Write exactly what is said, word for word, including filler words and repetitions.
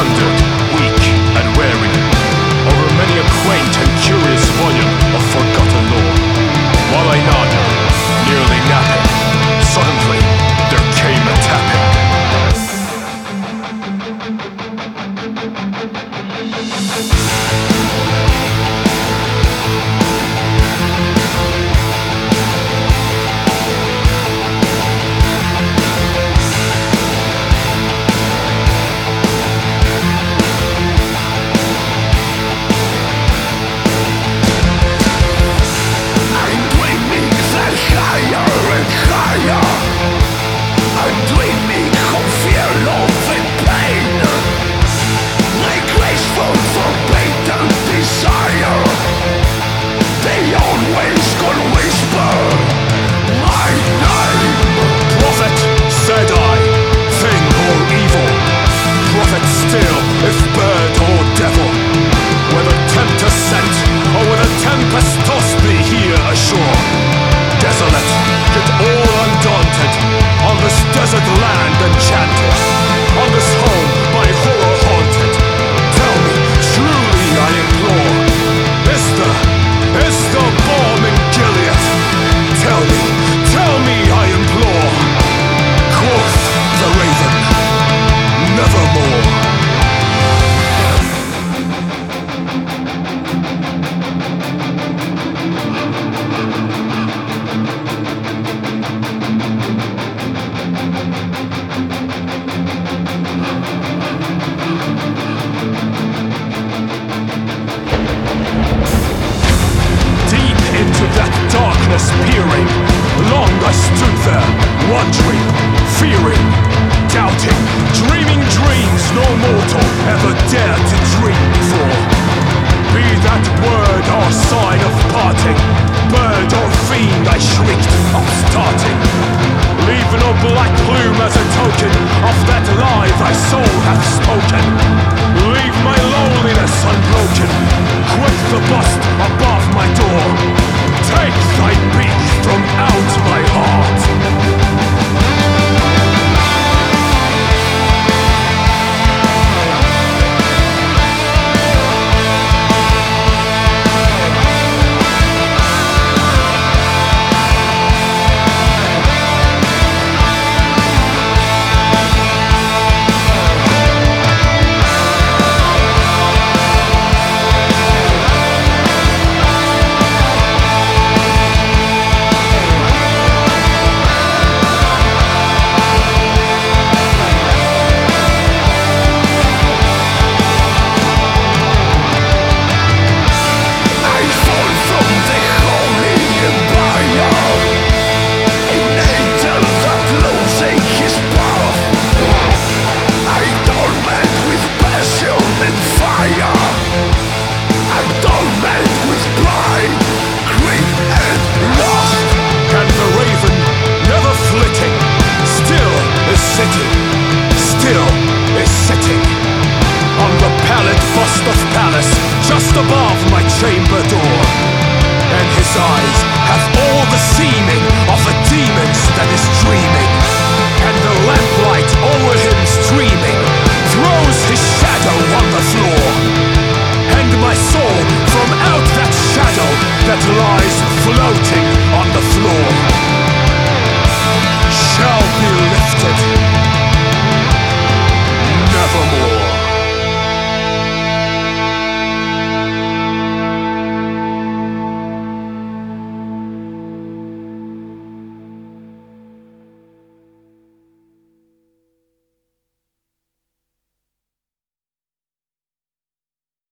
wandered, weak and weary, over many a quaint and curious volume of forgotten lore. While I nodded, nearly napping, suddenly there came a tapping. Peering, long I stood there, wondering, fearing, doubting, dreaming dreams no mortal ever dared to dream before. Be that word or sign of parting, bird or fiend I shrieked, upstarting. Leave no black plume as a token of that lie thy soul hath spoken. Leave my loneliness unbroken, quit the bust above my door. Take thy